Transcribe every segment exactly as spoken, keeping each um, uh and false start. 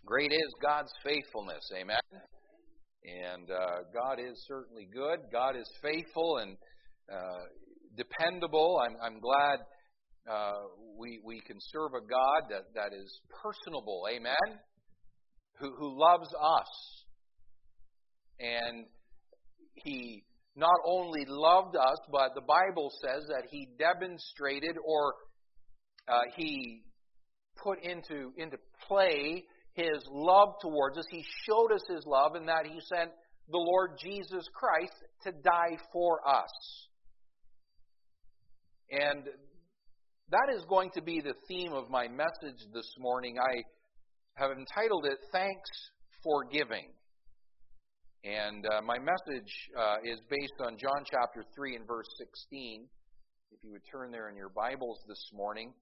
Great is God's faithfulness, amen? And uh, God is certainly good. God is faithful and uh, dependable. I'm, I'm glad uh, we we can serve a God that, that is personable, amen? Who, who loves us. And He not only loved us, but the Bible says that He demonstrated or uh, He put into into play His love towards us. He showed us His love in that He sent the Lord Jesus Christ to die for us. And that is going to be the theme of my message this morning. I have entitled it, Thanks for Giving. And uh, my message uh, is based on John chapter three and verse sixteen. If you would turn there in your Bibles this morning.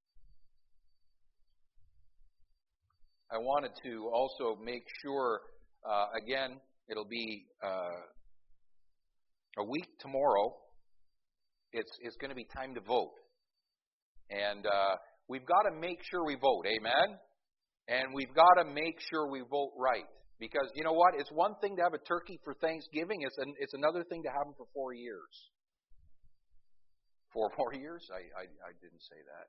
I wanted to also make sure, uh, again, it'll be uh, a week tomorrow. It's, it's going to be time to vote. And uh, we've got to make sure we vote, amen? And we've got to make sure we vote right. Because, you know what, it's one thing to have a turkey for Thanksgiving, it's, an, it's another thing to have them for four years. Four more years? I, I, I didn't say that.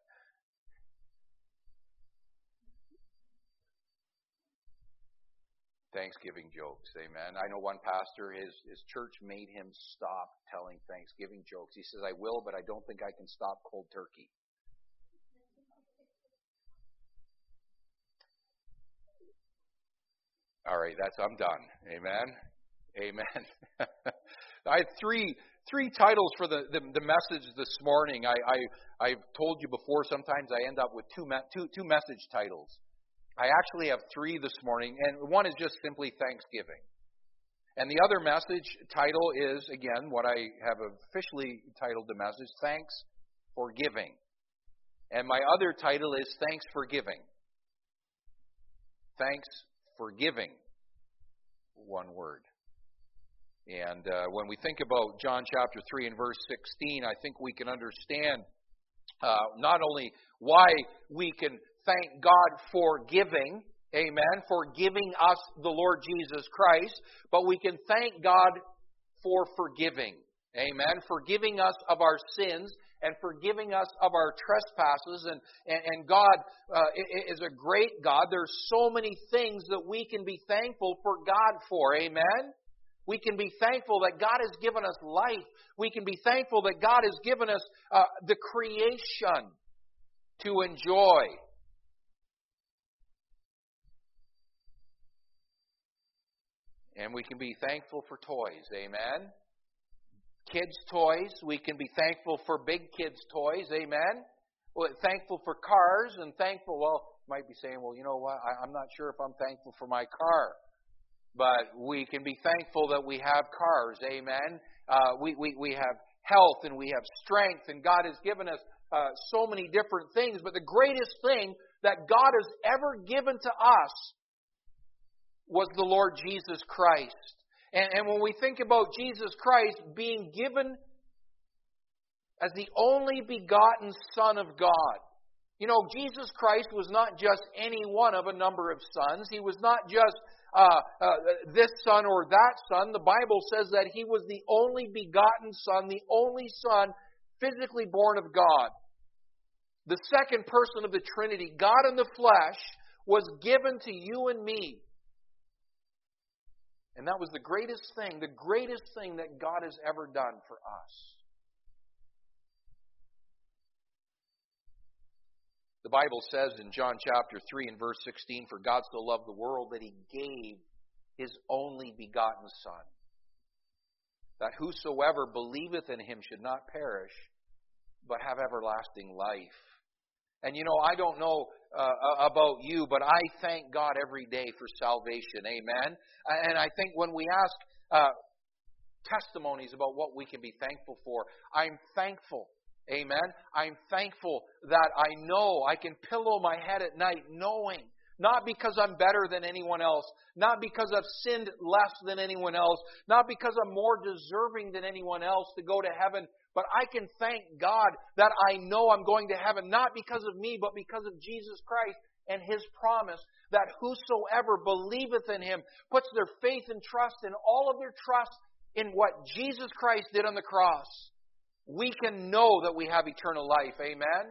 Thanksgiving jokes, amen. I know one pastor, his, his church made him stop telling Thanksgiving jokes. He says, I will, but I don't think I can stop cold turkey. All right, that's I'm done. Amen. Amen. I have three three titles for the, the, the message this morning. I, I I've told you before. Sometimes I end up with two me, two two message titles. I actually have three this morning, and one is just simply Thanksgiving. And the other message title is, again, what I have officially titled the message, Thanks for Giving. And my other title is Thanks for Giving. Thanks for giving. One word. And uh, when we think about John chapter three and verse sixteen, I think we can understand uh, not only why we can thank God for giving, amen, for giving us the Lord Jesus Christ, but we can thank God for forgiving, amen, forgiving us of our sins and forgiving us of our trespasses. And, and, and God uh, is a great God. There's so many things that we can be thankful for God for. Amen? We can be thankful that God has given us life. We can be thankful that God has given us uh, the creation to enjoy. And we can be thankful for toys. Amen? Kids' toys. We can be thankful for big kids' toys. Amen? Well, thankful for cars and thankful, well, you might be saying, well, you know what, I, I'm not sure if I'm thankful for my car. But we can be thankful that we have cars. Amen? Uh, we, we, we have health and we have strength, and God has given us uh, so many different things. But the greatest thing that God has ever given to us was the Lord Jesus Christ. And, and when we think about Jesus Christ being given as the only begotten Son of God, you know, Jesus Christ was not just any one of a number of sons. He was not just uh, uh, this son or that son. The Bible says that He was the only begotten Son, the only Son physically born of God. The second person of the Trinity, God in the flesh, was given to you and me. And that was the greatest thing, the greatest thing that God has ever done for us. The Bible says in John chapter three and verse sixteen, for God so loved the world that He gave His only begotten Son, that whosoever believeth in Him should not perish, but have everlasting life. And you know, I don't know uh, about you, but I thank God every day for salvation. Amen? And I think when we ask uh, testimonies about what we can be thankful for, I'm thankful. Amen? I'm thankful that I know I can pillow my head at night knowing, not because I'm better than anyone else, not because I've sinned less than anyone else, not because I'm more deserving than anyone else to go to heaven, but I can thank God that I know I'm going to heaven, not because of me, but because of Jesus Christ. and His promise that whosoever believeth in Him puts their faith and trust and all of their trust in what Jesus Christ did on the cross, we can know that we have eternal life. Amen?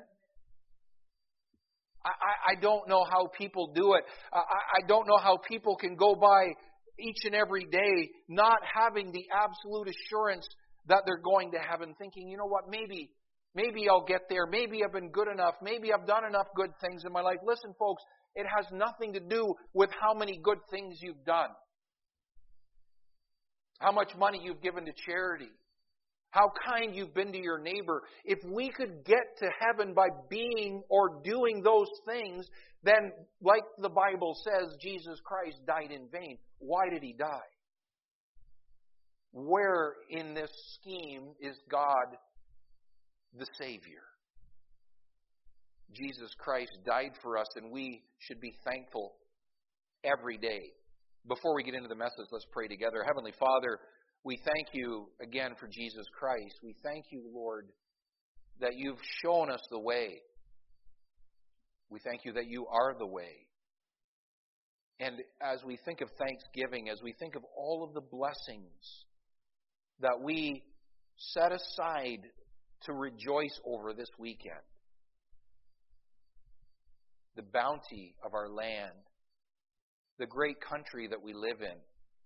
I, I, I don't know how people do it. I, I don't know how people can go by each and every day not having the absolute assurance that they're going to heaven, thinking, you know what, maybe, maybe I'll get there. Maybe I've been good enough. Maybe I've done enough good things in my life. Listen, folks, it has nothing to do with how many good things you've done, how much money you've given to charity, how kind you've been to your neighbor. If we could get to heaven by being or doing those things, then, like the Bible says, Jesus Christ died in vain. Why did He die? Where in this scheme is God the Savior? Jesus Christ died for us, and we should be thankful every day. Before we get into the message, let's pray together. Heavenly Father, we thank You again for Jesus Christ. We thank You, Lord, that You've shown us the way. We thank You that You are the way. And as we think of Thanksgiving, as we think of all of the blessings that we set aside to rejoice over this weekend, the bounty of our land, the great country that we live in,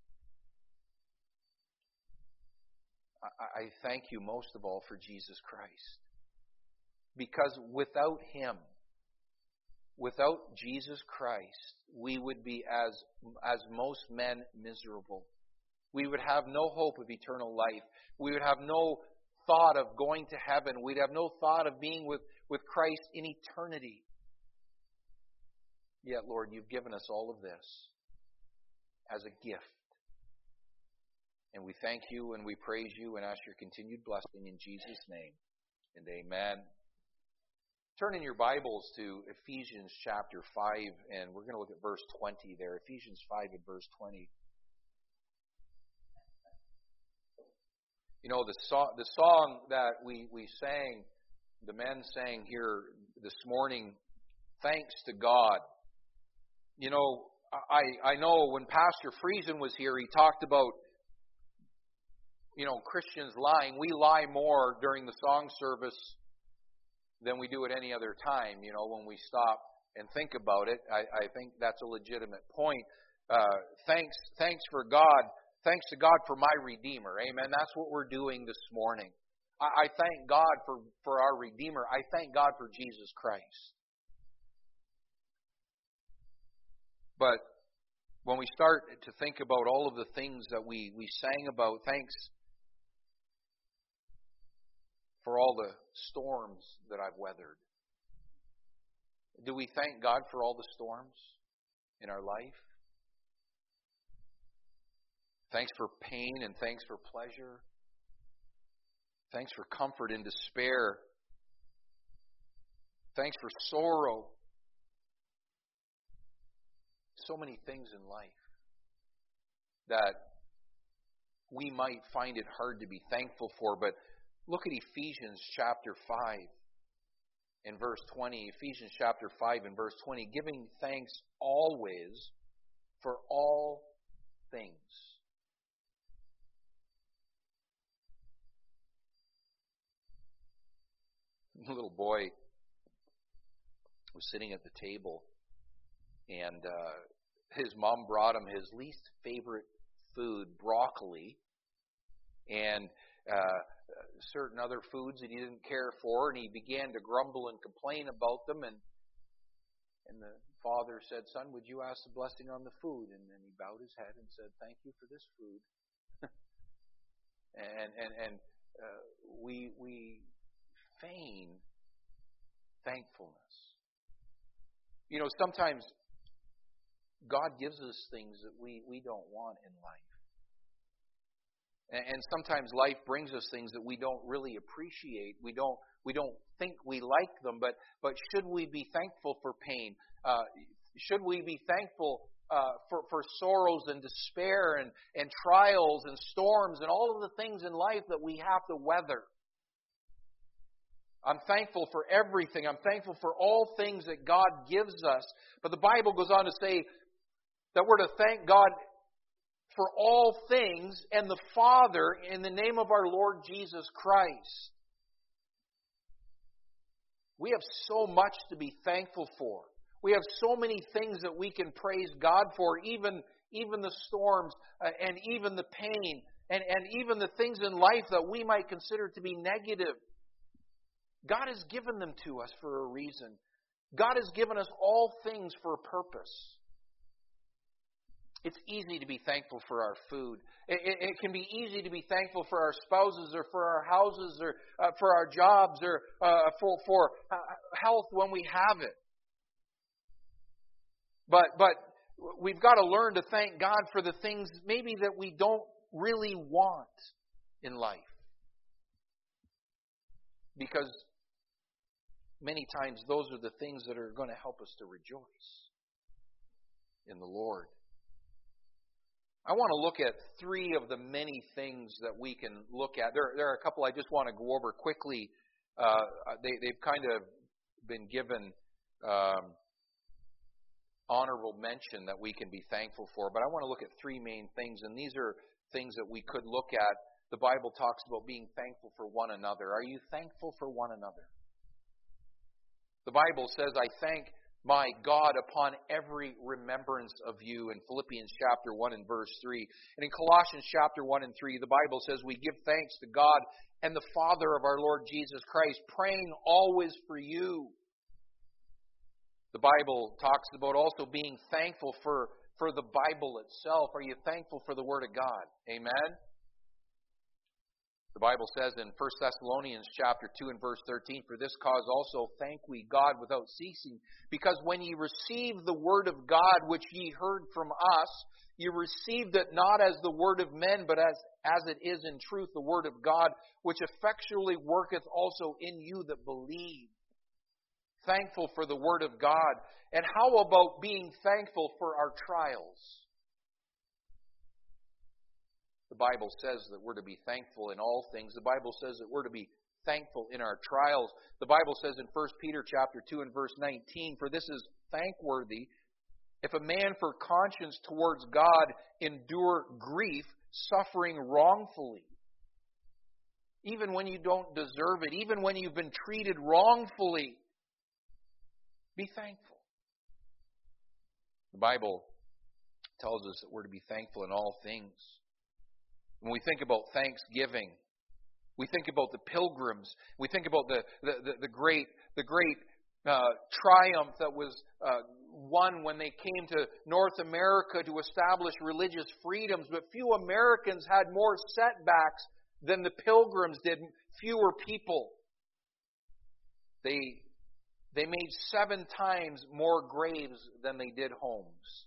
I, I thank You most of all for Jesus Christ. Because without Him, without Jesus Christ, we would be as, as most men miserable. We would have no hope of eternal life. We would have no thought of going to heaven. We'd have no thought of being with, with Christ in eternity. Yet, Lord, You've given us all of this as a gift. And we thank You and we praise You and ask Your continued blessing in Jesus' name. And amen. Turn in your Bibles to Ephesians chapter five, and we're going to look at verse twenty there. Ephesians five and verse twenty. You know, the song, the song that we, we sang, the men sang here this morning, Thanks to God. You know, I, I know when Pastor Friesen was here, he talked about, you know, Christians lying. We lie more during the song service than we do at any other time, you know, when we stop and think about it. I, I think that's a legitimate point. Uh, thanks, thanks for God. Thanks to God for my Redeemer. Amen. That's what we're doing this morning. I, I thank God for, for our Redeemer. I thank God for Jesus Christ. But when we start to think about all of the things that we, we sang about, thanks for all the storms that I've weathered. Do we thank God for all the storms in our life? Thanks for pain and thanks for pleasure. Thanks for comfort in despair. Thanks for sorrow. So many things in life that we might find it hard to be thankful for, but look at Ephesians chapter five and verse twenty. Ephesians chapter five and verse twenty. Giving thanks always for all things. A little boy was sitting at the table, and uh, his mom brought him his least favorite food, broccoli, and uh, certain other foods that he didn't care for, and he began to grumble and complain about them, and and the father said, "Son, would you ask the blessing on the food?" And then he bowed his head and said, "Thank you for this food." and and and uh, we we feign thankfulness. You know, sometimes God gives us things that we, we don't want in life. And sometimes life brings us things that we don't really appreciate. We don't we don't think we like them. But but should we be thankful for pain? Uh, should we be thankful uh, for for sorrows and despair and and trials and storms and all of the things in life that we have to weather? I'm thankful for everything. I'm thankful for all things that God gives us. But the Bible goes on to say that we're to thank God for all things and the Father in the name of our Lord Jesus Christ. We have so much to be thankful for. We have so many things that we can praise God for, even, even the storms uh, and even the pain and, and even the things in life that we might consider to be negative. God has given them to us for a reason. God has given us all things for a purpose. It's easy to be thankful for our food. It, it, it can be easy to be thankful for our spouses or for our houses or uh, for our jobs or uh, for, for uh, health when we have it. But, but we've got to learn to thank God for the things maybe that we don't really want in life. Because many times those are the things that are going to help us to rejoice in the Lord. I want to look at three of the many things that we can look at. There, there are a couple I just want to go over quickly. Uh, they, they've kind of been given um, honorable mention that we can be thankful for. But I want to look at three main things, and these are things that we could look at. The Bible talks about being thankful for one another. Are you thankful for one another? The Bible says, I thank my God upon every remembrance of you in Philippians chapter one and verse three. And in Colossians chapter one and three, the Bible says we give thanks to God and the Father of our Lord Jesus Christ, praying always for you. The Bible talks about also being thankful for, for the Bible itself. Are you thankful for the Word of God? Amen? The Bible says in First Thessalonians chapter two and verse thirteen, for this cause also thank we God without ceasing, because when ye received the word of God which ye heard from us, ye received it not as the word of men, but as, as it is in truth the word of God, which effectually worketh also in you that believe. Thankful for the word of God. And how about being thankful for our trials? The Bible says that we're to be thankful in all things. The Bible says that we're to be thankful in our trials. The Bible says in First Peter chapter two and verse nineteen, for this is thankworthy, if a man for conscience towards God endure grief, suffering wrongfully. Even when you don't deserve it, even when you've been treated wrongfully, be thankful. The Bible tells us that we're to be thankful in all things. When we think about Thanksgiving, we think about the pilgrims. We think about the the, the, the great the great uh, triumph that was uh, won when they came to North America to establish religious freedoms. But few Americans had more setbacks than the pilgrims did. Fewer people. They they made seven times more graves than they did homes.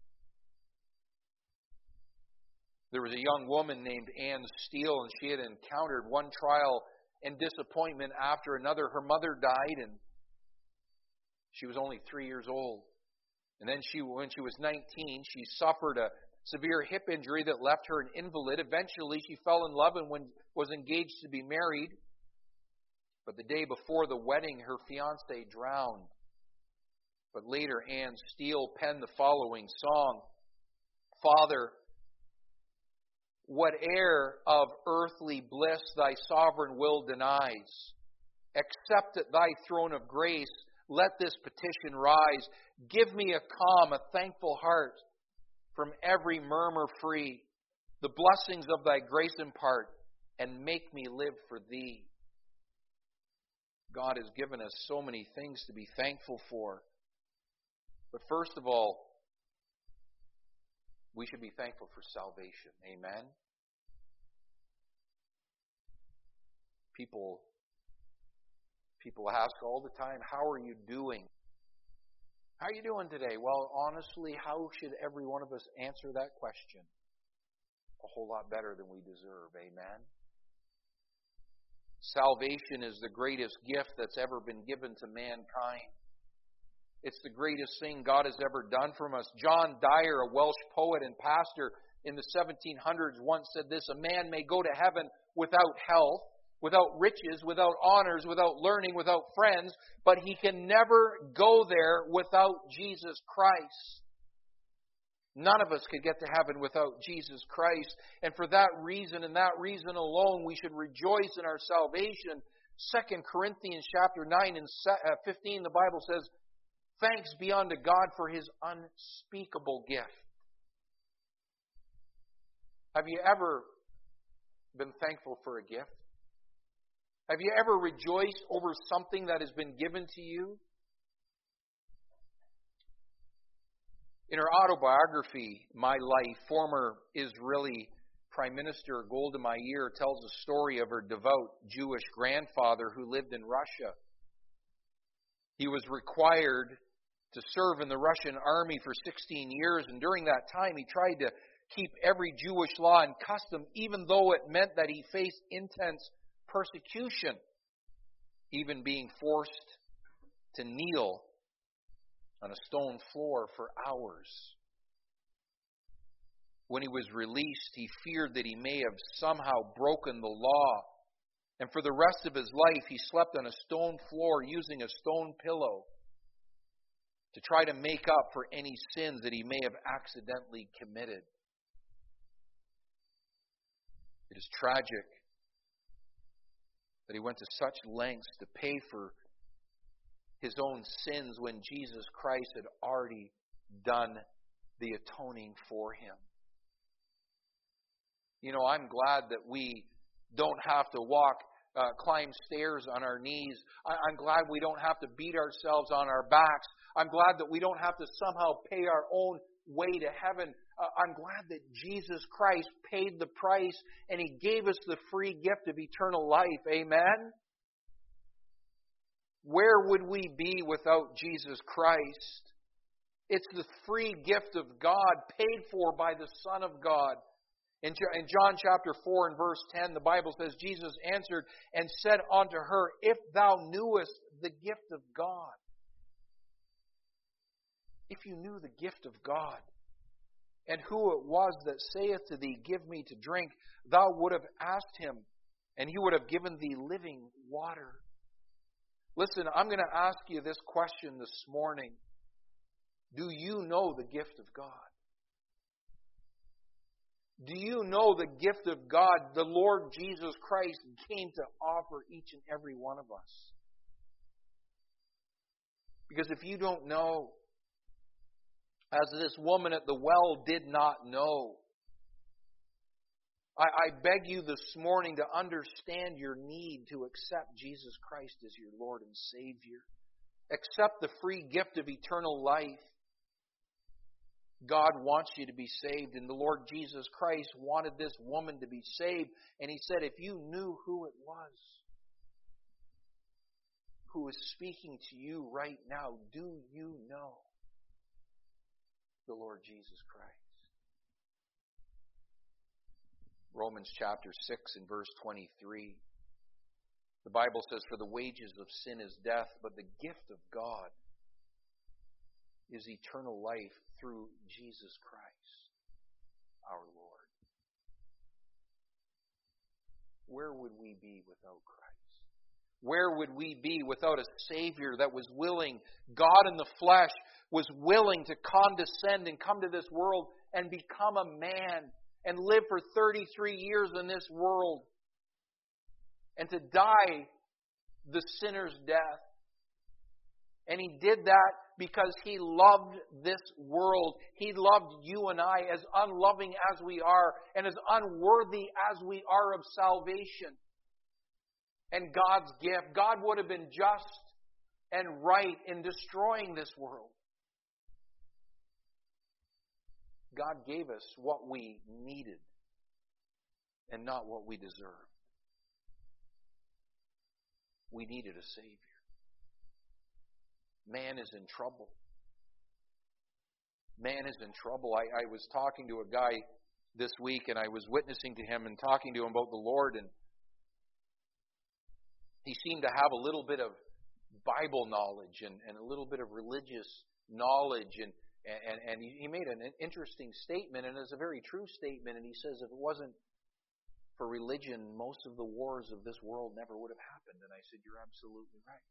There was a young woman named Anne Steele, and she had encountered one trial and disappointment after another. Her mother died, and she was only three years old. And then she, when she was nineteen, she suffered a severe hip injury that left her an invalid. Eventually, she fell in love and was engaged to be married. But the day before the wedding, her fiancé drowned. But later, Anne Steele penned the following song, Father, whate'er of earthly bliss thy sovereign will denies, accept at thy throne of grace, let this petition rise. Give me a calm, a thankful heart, from every murmur free. The blessings of thy grace impart, and make me live for thee. God has given us so many things to be thankful for. But first of all, we should be thankful for salvation. Amen? People, people ask all the time, how are you doing? How are you doing today? Well, honestly, how should every one of us answer that question? A whole lot better than we deserve. Amen? Salvation is the greatest gift that's ever been given to mankind. It's the greatest thing God has ever done for us. John Dyer, a Welsh poet and pastor in the seventeen hundreds, once said this, a man may go to heaven without health, without riches, without honors, without learning, without friends, but he can never go there without Jesus Christ. None of us could get to heaven without Jesus Christ. And for that reason and that reason alone, we should rejoice in our salvation. Second Corinthians chapter nine and fifteen, the Bible says, "Thanks be unto God for His unspeakable gift." Have you ever been thankful for a gift? Have you ever rejoiced over something that has been given to you? In her autobiography, My Life, former Israeli Prime Minister Golda Meir tells a story of her devout Jewish grandfather who lived in Russia. He was required to serve in the Russian army for sixteen years, and during that time he tried to keep every Jewish law and custom, even though it meant that he faced intense persecution, even being forced to kneel on a stone floor for hours. When he was released, he feared that he may have somehow broken the law. And for the rest of his life, he slept on a stone floor using a stone pillow to try to make up for any sins that he may have accidentally committed. It is tragic that he went to such lengths to pay for his own sins when Jesus Christ had already done the atoning for him. You know, I'm glad that we don't have to walk, uh, climb stairs on our knees. I, I'm glad we don't have to beat ourselves on our backs. I'm glad that we don't have to somehow pay our own way to heaven. Uh, I'm glad that Jesus Christ paid the price and He gave us the free gift of eternal life. Amen? Where would we be without Jesus Christ? It's the free gift of God, paid for by the Son of God. In John chapter four and verse ten, the Bible says, Jesus answered and said unto her, If thou knewest the gift of God, if you knew the gift of God, and who it was that saith to thee, Give me to drink, thou would have asked him, and he would have given thee living water. Listen, I'm going to ask you this question this morning. Do you know the gift of God? Do you know the gift of God the Lord Jesus Christ came to offer each and every one of us? Because if you don't know, as this woman at the well did not know, I, I beg you this morning to understand your need to accept Jesus Christ as your Lord and Savior. Accept the free gift of eternal life. God wants you to be saved, and the Lord Jesus Christ wanted this woman to be saved. And He said, if you knew who it was who is speaking to you right now, do you know the Lord Jesus Christ? Romans chapter six and verse twenty-three. The Bible says, For the wages of sin is death, but the gift of God is eternal life through Jesus Christ, our Lord. Where would we be without Christ? Where would we be without a Savior that was willing, God in the flesh, was willing to condescend and come to this world and become a man and live for thirty-three years in this world and to die the sinner's death? And He did that because He loved this world. He loved you and I, as unloving as we are and as unworthy as we are of salvation and God's gift. God would have been just and right in destroying this world. God gave us what we needed and not what we deserved. We needed a Savior. Man is in trouble. Man is in trouble. I, I was talking to a guy this week, and I was witnessing to him and talking to him about the Lord, and he seemed to have a little bit of Bible knowledge and, and a little bit of religious knowledge, and, and, and he made an interesting statement, and it's a very true statement, and he says if it wasn't for religion, most of the wars of this world never would have happened. And I said, you're absolutely right.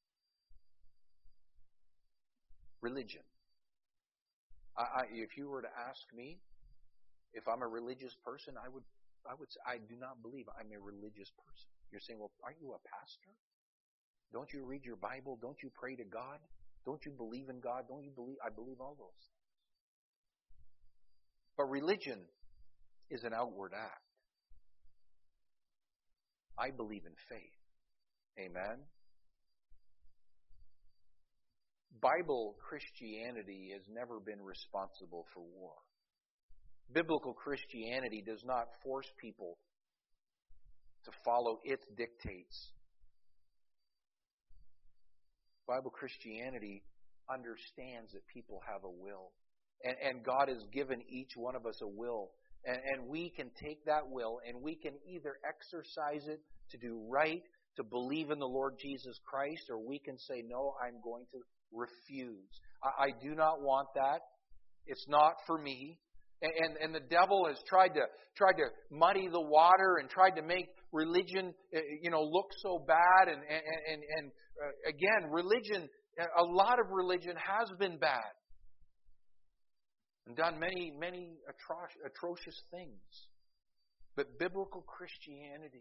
Religion. I, I, if you were to ask me if I'm a religious person, I would, I would say I do not believe I'm a religious person. You're saying, well, aren't you a pastor? Don't you read your Bible? Don't you pray to God? Don't you believe in God? Don't you believe? I believe all those things. But religion is an outward act. I believe in faith. Amen? Bible Christianity has never been responsible for war. Biblical Christianity does not force people to follow its dictates. Bible Christianity understands that people have a will. And, and God has given each one of us a will. And, and we can take that will and we can either exercise it to do right, to believe in the Lord Jesus Christ, or we can say, no, I'm going to refuse. I, I do not want that. It's not for me. And, and, and the devil has tried to tried to muddy the water and tried to make religion, you know, look so bad. And, and, and, and uh, again, religion, a lot of religion has been bad and done many, many atro- atrocious things. But biblical Christianity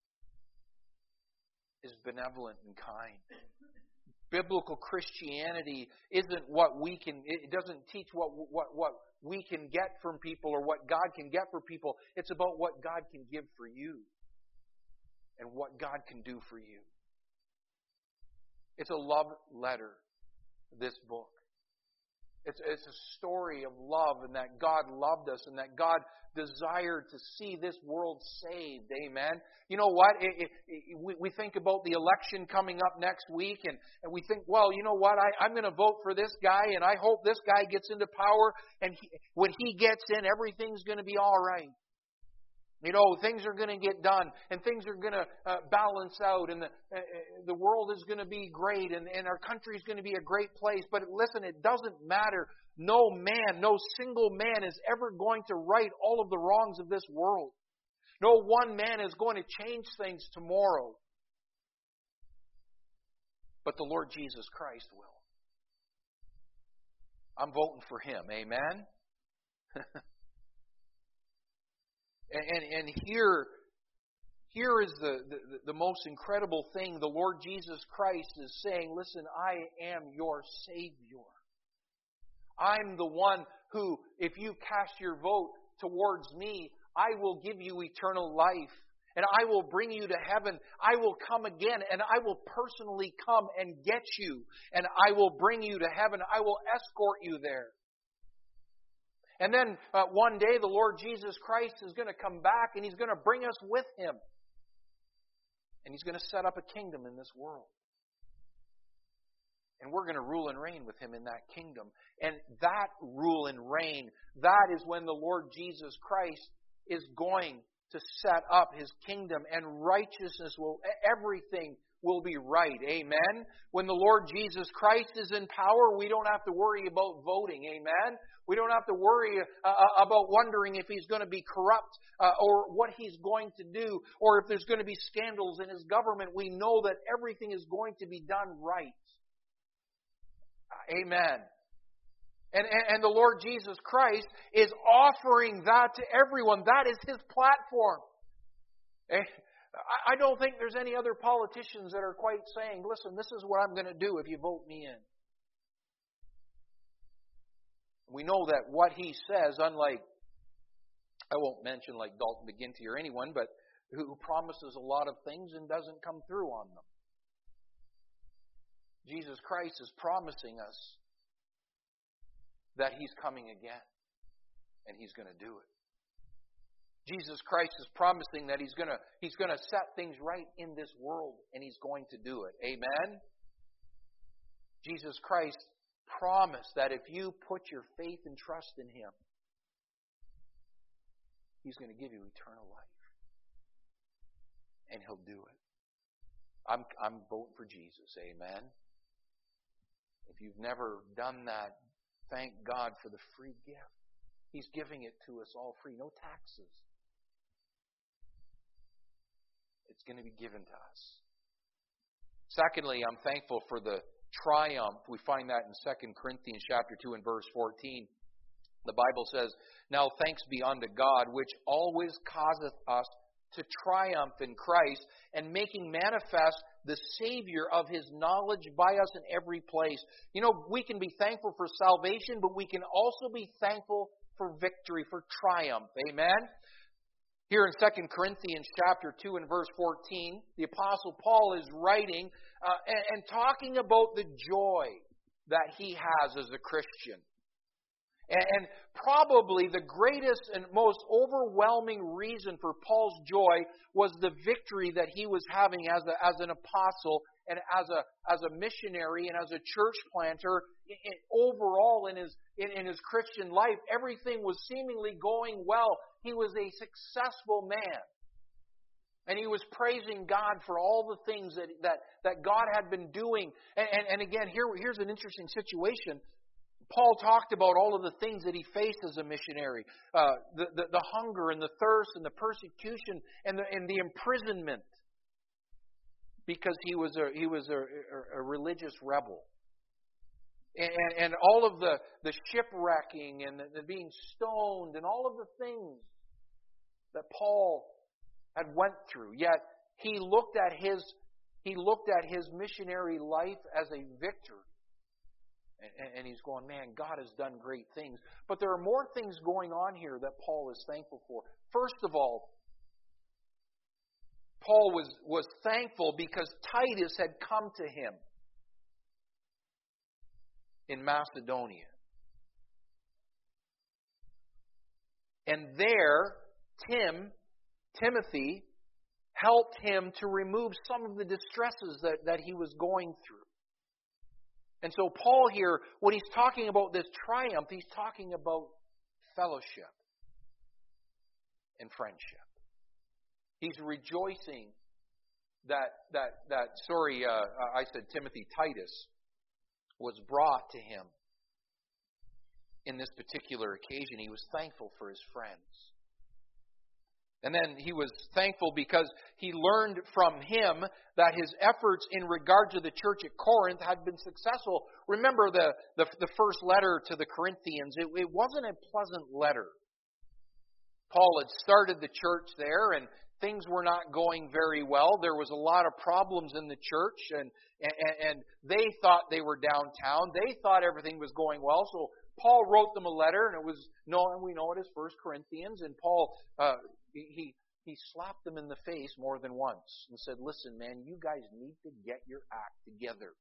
is benevolent and kind. Biblical Christianity isn't what we can, it doesn't teach what, what, what we can get from people or what God can get for people. It's about what God can give for you and what God can do for you. It's a love letter, this book. It's, it's a story of love and that God loved us and that God desired to see this world saved. Amen. You know what? It, it, it, we, we think about the election coming up next week and, and we think, well, you know what? I, I'm going to vote for this guy and I hope this guy gets into power and he, when he gets in, everything's going to be all right. You know, things are going to get done and things are going to uh, balance out and the, uh, the world is going to be great and, and our country is going to be a great place. But listen, it doesn't matter. No man, no single man is ever going to right all of the wrongs of this world. No one man is going to change things tomorrow. But the Lord Jesus Christ will. I'm voting for Him. Amen? And, and, and here, here is the, the, the most incredible thing. The Lord Jesus Christ is saying, listen, I am your Savior. I'm the one who, if you cast your vote towards me, I will give you eternal life. And I will bring you to heaven. I will come again and I will personally come and get you. And I will bring you to heaven. I will escort you there. And then uh, one day the Lord Jesus Christ is going to come back and He's going to bring us with Him. And He's going to set up a kingdom in this world. And we're going to rule and reign with Him in that kingdom. And that rule and reign, that is when the Lord Jesus Christ is going to set up His kingdom and righteousness will, everything will be right. Amen? When the Lord Jesus Christ is in power, we don't have to worry about voting. Amen? We don't have to worry uh, about wondering if He's going to be corrupt uh, or what He's going to do or if there's going to be scandals in His government. We know that everything is going to be done right. Amen. And, and, and the Lord Jesus Christ is offering that to everyone. That is His platform. I don't think there's any other politicians that are quite saying, listen, this is what I'm going to do if you vote me in. We know that what he says, unlike, I won't mention like Dalton McGuinty or anyone, but who promises a lot of things and doesn't come through on them. Jesus Christ is promising us that He's coming again and He's going to do it. Jesus Christ is promising that He's going to He's going to set things right in this world and He's going to do it. Amen? Jesus Christ promised that if you put your faith and trust in Him, He's going to give you eternal life. And He'll do it. I'm, I'm voting for Jesus. Amen? If you've never done that, thank God for the free gift. He's giving it to us all free. No taxes. It's going to be given to us. Secondly, I'm thankful for the triumph. We find that in Second Corinthians chapter two and verse fourteen. The Bible says, "Now thanks be unto God, which always causeth us to triumph in Christ, and making manifest the Savior of His knowledge by us in every place." You know, we can be thankful for salvation, but we can also be thankful for victory, for triumph. Amen? Here in Second Corinthians chapter two and verse fourteen, the Apostle Paul is writing uh, and, and talking about the joy that he has as a Christian. And, and probably the greatest and most overwhelming reason for Paul's joy was the victory that he was having as, a, as an apostle and as a, as a missionary and as a church planter. In, in, overall in his, in, in his Christian life, everything was seemingly going well. He was a successful man. And he was praising God for all the things that, that, that God had been doing. And, and, and again, here, here's an interesting situation. Paul talked about all of the things that he faced as a missionary. Uh, the, the, the hunger and the thirst and the persecution and the, and the imprisonment. Because he was a, he was a, a religious rebel. And, and all of the, the shipwrecking and the, the being stoned and all of the things that Paul had went through. Yet he looked at his he looked at his missionary life as a victory. And, and he's going, man, God has done great things. But there are more things going on here that Paul is thankful for. First of all, Paul was, was thankful because Titus had come to him in Macedonia. And there, Tim, Timothy, helped him to remove some of the distresses that, that he was going through. And so Paul here, when he's talking about this triumph, he's talking about fellowship and friendship. He's rejoicing that, that, that sorry, uh, I said Timothy, Titus, was brought to him in this particular occasion. He was thankful for his friends. And then he was thankful because he learned from him that his efforts in regard to the church at Corinth had been successful. Remember the, the, the first letter to the Corinthians. It, it wasn't a pleasant letter. Paul had started the church there and things were not going very well. There was a lot of problems in the church and, and, and they thought they were downtown. They thought everything was going well. So Paul wrote them a letter and it was known, we know it as First Corinthians. And Paul... Uh, He, he slapped them in the face more than once and said, listen, man, you guys need to get your act together.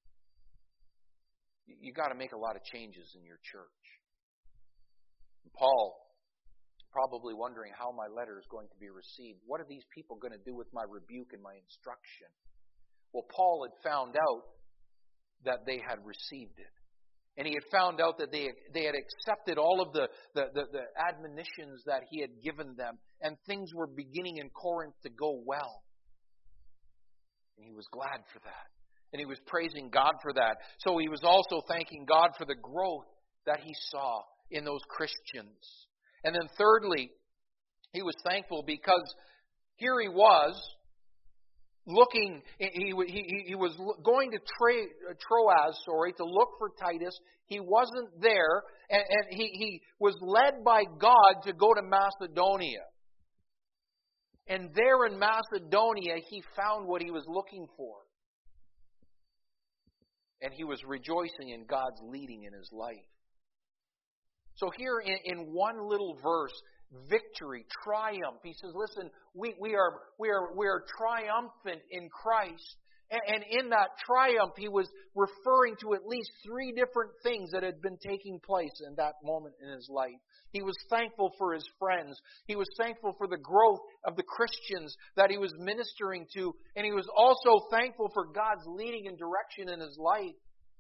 You got to make a lot of changes in your church. And Paul, probably wondering how my letter is going to be received. What are these people going to do with my rebuke and my instruction? Well, Paul had found out that they had received it. And he had found out that they, they had accepted all of the, the, the, the admonitions that he had given them. And things were beginning in Corinth to go well. And he was glad for that. And he was praising God for that. So he was also thanking God for the growth that he saw in those Christians. And then thirdly, he was thankful because here he was, looking, he, he, he was going to Tra- Troas, sorry, to look for Titus. He wasn't there, and, and he, he was led by God to go to Macedonia. And there in Macedonia, he found what he was looking for. And he was rejoicing in God's leading in his life. So here in, in one little verse, victory, triumph. He says, listen, we, we are we are we are triumphant in Christ. And, and in that triumph, he was referring to at least three different things that had been taking place in that moment in his life. He was thankful for his friends. He was thankful for the growth of the Christians that he was ministering to. And he was also thankful for God's leading and direction in his life.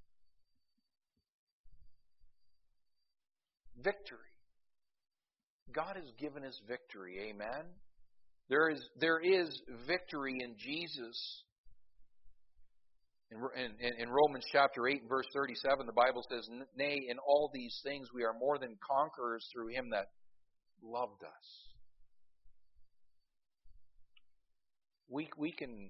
Victory. God has given us victory. Amen? There is, there is victory in Jesus. In, in, in Romans chapter eight and verse thirty-seven, the Bible says, nay, in all these things we are more than conquerors through Him that loved us. we we can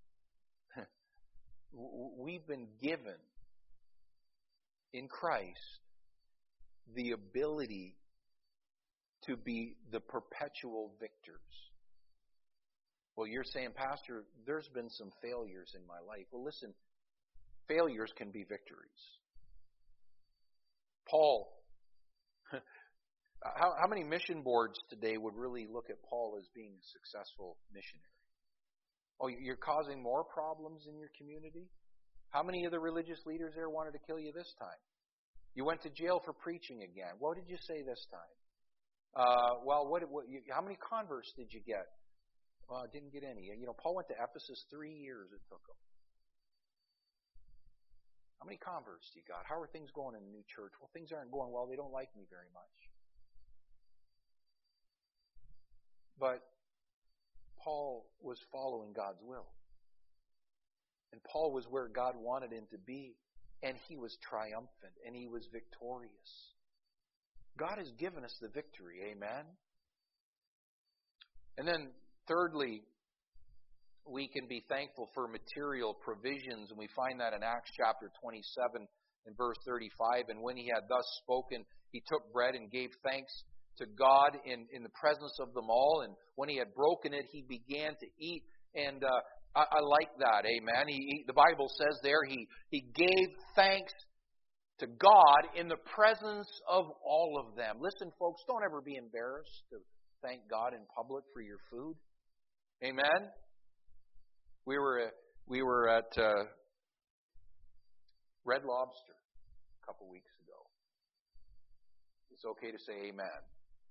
we've been given in Christ the ability to be the perpetual victors. Well, you're saying, Pastor, there's been some failures in my life. Well, listen, failures can be victories. Paul, how, how many mission boards today would really look at Paul as being a successful missionary? Oh, you're causing more problems in your community? How many of the religious leaders there wanted to kill you this time? You went to jail for preaching again. What did you say this time? Uh, well, what, what? You, how many converts did you get? Well, I didn't get any. You know, Paul went to Ephesus three years it took him. How many converts do you got? How are things going in the new church? Well, things aren't going well. They don't like me very much. But Paul was following God's will. And Paul was where God wanted him to be. And he was triumphant. And he was victorious. God has given us the victory. Amen? And then, thirdly, we can be thankful for material provisions. And we find that in Acts chapter twenty-seven and verse thirty-five. And when he had thus spoken, he took bread and gave thanks to God in, in the presence of them all. And when he had broken it, he began to eat. And uh, I, I like that. Amen. He, he, the Bible says there he, he gave thanks to God in the presence of all of them. Listen, folks, don't ever be embarrassed to thank God in public for your food. Amen. We were we were at uh, Red Lobster a couple weeks ago. It's okay to say amen.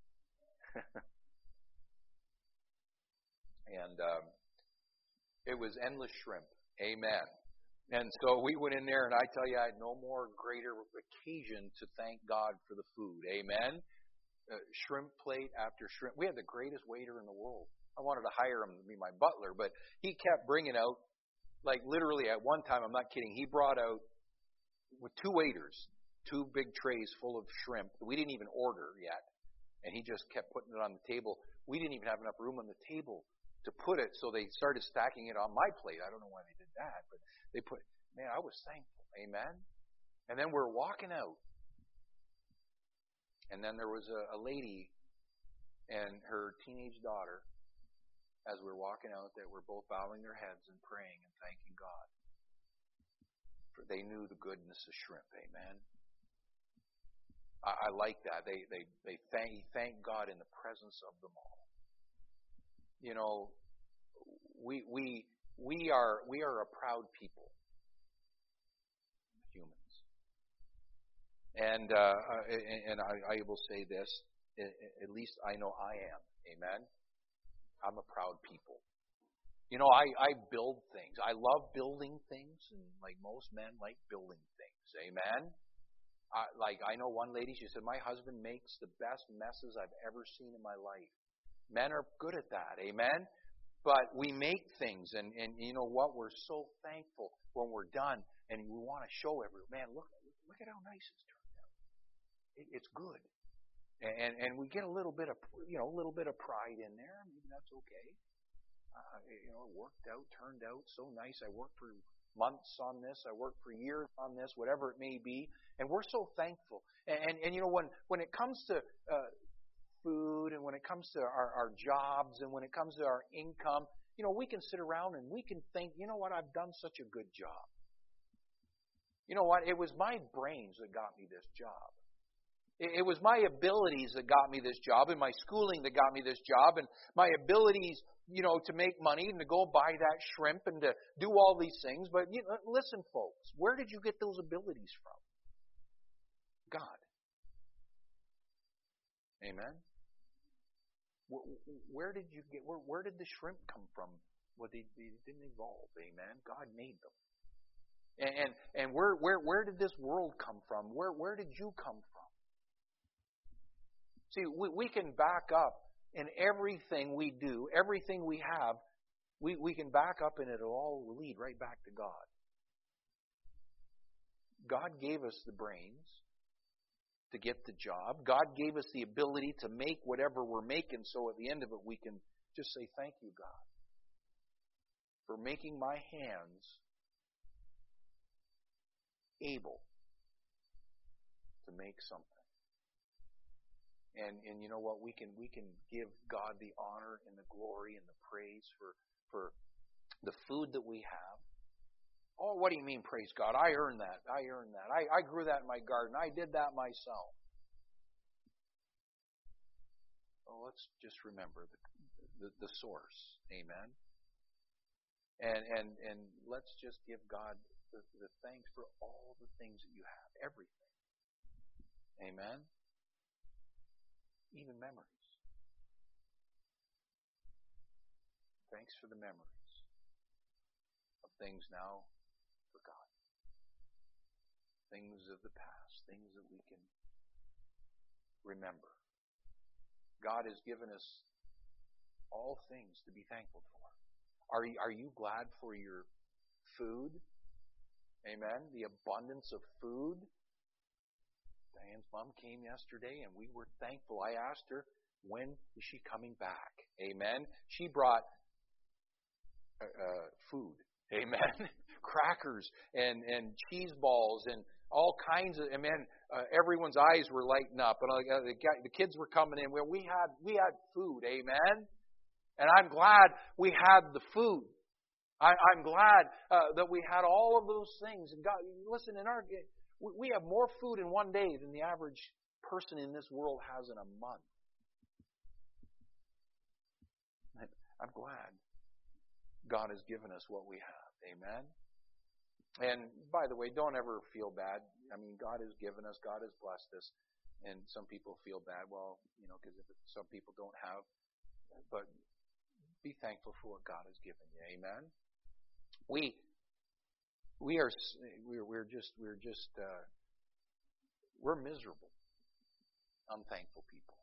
and um, it was endless shrimp. Amen. And so we went in there, and I tell you, I had no more greater occasion to thank God for the food. Amen. Uh, shrimp plate after shrimp. We had the greatest waiter in the world. I wanted to hire him to be my butler, but he kept bringing out, like literally at one time, I'm not kidding, he brought out with two waiters, two big trays full of shrimp. We didn't even order yet. And he just kept putting it on the table. We didn't even have enough room on the table to put it, so they started stacking it on my plate. I don't know why they did that, but they put, man, I was thankful. Amen? And then we're walking out. And then there was a, a lady and her teenage daughter, as we're walking out, that were both bowing their heads and praying and thanking God. For they knew the goodness of shrimp. Amen? I, I like that. They they they thank thank God in the presence of them all. You know, we we we are we are a proud people, humans, and uh, and I, I will say this: at least I know I am. Amen. I'm a proud people. You know, I I build things. I love building things, and like most men, like building things. Amen. I, like I know one lady. She said, "My husband makes the best messes I've ever seen in my life." Men are good at that, amen? But we make things, and, and you know what? We're so thankful when we're done, and we want to show everyone, man, look, look at how nice it's turned out. It, it's good. And and we get a little bit of, you know, a little bit of pride in there. Maybe that's okay. Uh, you know, it worked out, turned out so nice. I worked for months on this. I worked for years on this, whatever it may be. And we're so thankful. And, and, and you know, when, when it comes to uh, food, and when it comes to our, our jobs, and when it comes to our income, you know, we can sit around and we can think, you know what, I've done such a good job. You know what, it was my brains that got me this job. It, it was my abilities that got me this job, and my schooling that got me this job, and my abilities, you know, to make money and to go buy that shrimp and to do all these things. But you know, listen, folks, where did you get those abilities from? God. Amen. Where did you get? Where, where did the shrimp come from? Well, they, they didn't evolve. Amen. God made them. And and, and where where where did this world come from? Where where did you come from? See, we we can back up in everything we do, everything we have. We we can back up, and it'll all lead right back to God. God gave us the brains to get the job. God gave us the ability to make whatever we're making, so at the end of it we can just say, thank you, God. for making my hands able to make something. And and you know what? We can we can give God the honor and the glory and the praise for for the food that we have. Oh, what do you mean, praise God? I earned that. I earned that. I, I grew that in my garden. I did that myself. Well, let's just remember the the, the source. Amen. And and and let's just give God the, the thanks for all the things that you have, everything. Amen. Even memories. Thanks for the memories of things now forgotten. Things of the past, things that we can remember. God has given us all things to be thankful for. Are you, are you glad for your food? Amen. The abundance of food. Diane's mom came yesterday and we were thankful. I asked her, when is she coming back? Amen. She brought uh, uh, food. Amen. Crackers and, and cheese balls and all kinds of, amen. Uh, everyone's eyes were lighting up, and uh, the, the kids were coming in. Well, we had we had food, amen. And I'm glad we had the food. I, I'm glad uh, that we had all of those things. And God, listen, in our we, we have more food in one day than the average person in this world has in a month. I'm glad God has given us what we have, amen. And by the way, don't ever feel bad. I mean, God has given us, God has blessed us. And some people feel bad, well, you know, because some people don't have. But be thankful for what God has given you. Amen. We we are we're we're just we're just uh, we're miserable, unthankful people.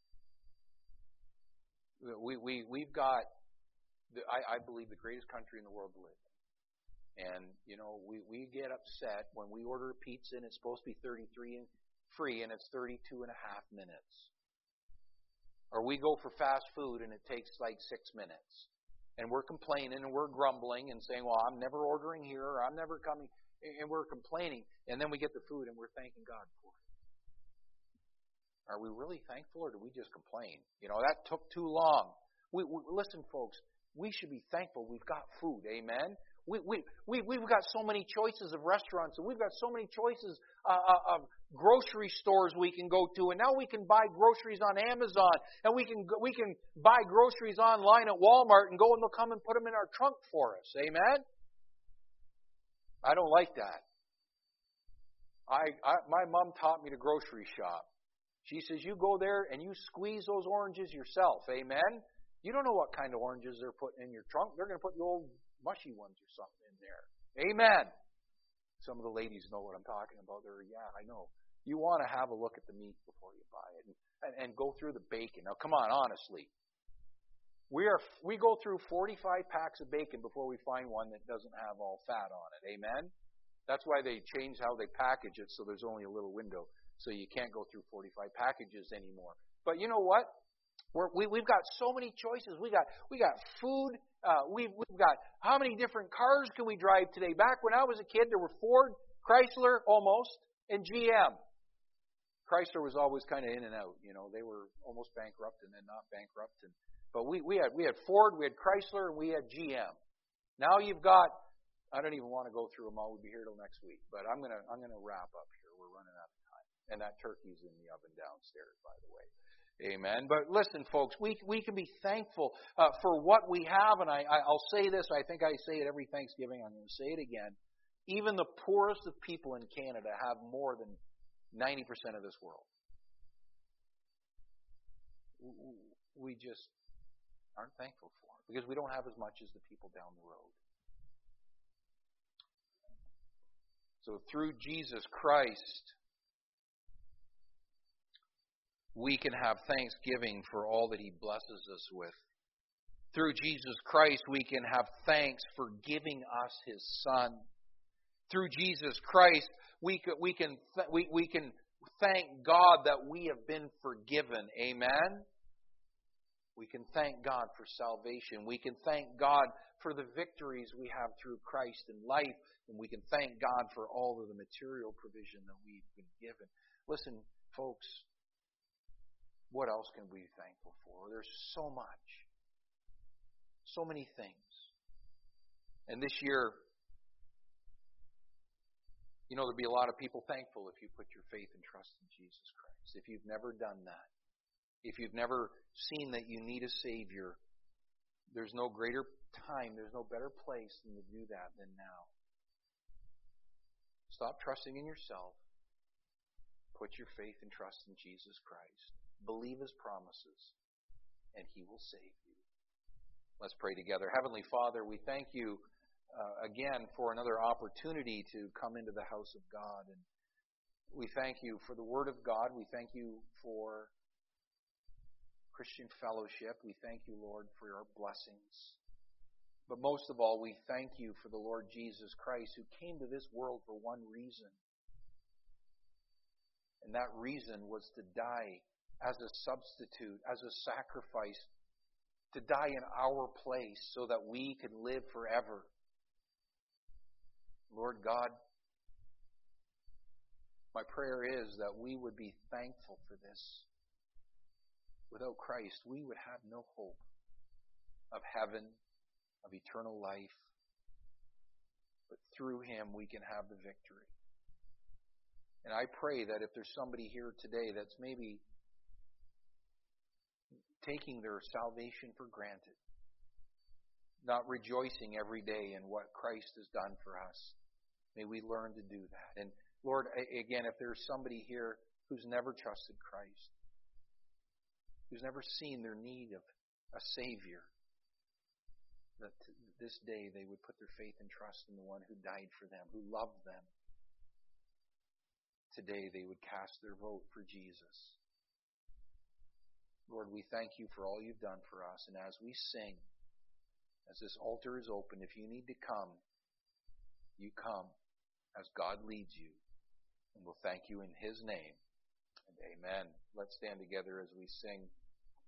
We we we've got the, I, I believe the greatest country in the world to live in. And, you know, we, we get upset when we order a pizza and it's supposed to be thirty-three and free and it's thirty-two and a half minutes. Or we go for fast food and it takes like six minutes. And we're complaining and we're grumbling and saying, well, I'm never ordering here or I'm never coming. And we're complaining. And then we get the food and we're thanking God for it. Are we really thankful or do we just complain? You know, that took too long. We, we listen, folks, we should be thankful we've got food. Amen. We, we, we, we've got so many choices of restaurants, and we've got so many choices uh, of grocery stores we can go to, and now we can buy groceries on Amazon, and we can we can buy groceries online at Walmart and go and they'll come and put them in our trunk for us. Amen? I don't like that. I, I my mom taught me to grocery shop. She says, you go there and you squeeze those oranges yourself. Amen? You don't know what kind of oranges they're putting in your trunk. They're going to put the old mushy ones or something in there. Amen. Some of the ladies know what I'm talking about. They're, yeah, I know. You want to have a look at the meat before you buy it and, and, and go through the bacon. Now, come on, honestly. We are we go through forty-five packs of bacon before we find one that doesn't have all fat on it. Amen? That's why they changed how they package it so there's only a little window. So you can't go through forty-five packages anymore. But you know what? We're, we, we've got so many choices. We got we got food. Uh, we've we've got how many different cars can we drive today? Back when I was a kid, there were Ford, Chrysler, almost, and G M. Chrysler was always kind of in and out. You know, they were almost bankrupt and then not bankrupt. And but we we had we had Ford, we had Chrysler, and we had G M. Now you've got. I don't even want to go through them all. We'll be here till next week. But I'm gonna I'm gonna wrap up here. We're running out of time. And that turkey's in the oven downstairs, by the way. Amen. But listen, folks, we we can be thankful uh, for what we have. And I, I'll say this. I think I say it every Thanksgiving. I'm going to say it again. Even the poorest of people in Canada have more than ninety percent of this world. We just aren't thankful for it because we don't have as much as the people down the road. So through Jesus Christ, we can have thanksgiving for all that He blesses us with. Through Jesus Christ, we can have thanks for giving us His Son. Through Jesus Christ, we can we can we, we can thank God that we have been forgiven. Amen. We can thank God for salvation. We can thank God for the victories we have through Christ in life. And we can thank God for all of the material provision that we've been given. Listen, folks, what else can we be thankful for? There's so much. So many things. And this year, you know, there'll be a lot of people thankful if you put your faith and trust in Jesus Christ. If you've never done that. If you've never seen that you need a Savior, there's no greater time, there's no better place than to do that than now. Stop trusting in yourself. Put your faith and trust in Jesus Christ. Believe His promises, and He will save you. Let's pray together. Heavenly Father, we thank You uh, again for another opportunity to come into the house of God. And we thank You for the Word of God. We thank You for Christian fellowship. We thank You, Lord, for Your blessings. But most of all, we thank You for the Lord Jesus Christ, who came to this world for one reason. And that reason was to die as a substitute, as a sacrifice, to die in our place so that we could live forever. Lord God, my prayer is that we would be thankful for this. Without Christ, we would have no hope of heaven, of eternal life. But through Him, we can have the victory. And I pray that if there's somebody here today that's maybe taking their salvation for granted, not rejoicing every day in what Christ has done for us, may we learn to do that. And Lord, again, if there's somebody here who's never trusted Christ, who's never seen their need of a Savior, that this day they would put their faith and trust in the one who died for them, who loved them. Today they would cast their vote for Jesus. Lord, we thank You for all You've done for us. And as we sing, as this altar is open, if you need to come, you come as God leads you. And we'll thank You in His name. And amen. Let's stand together as we sing.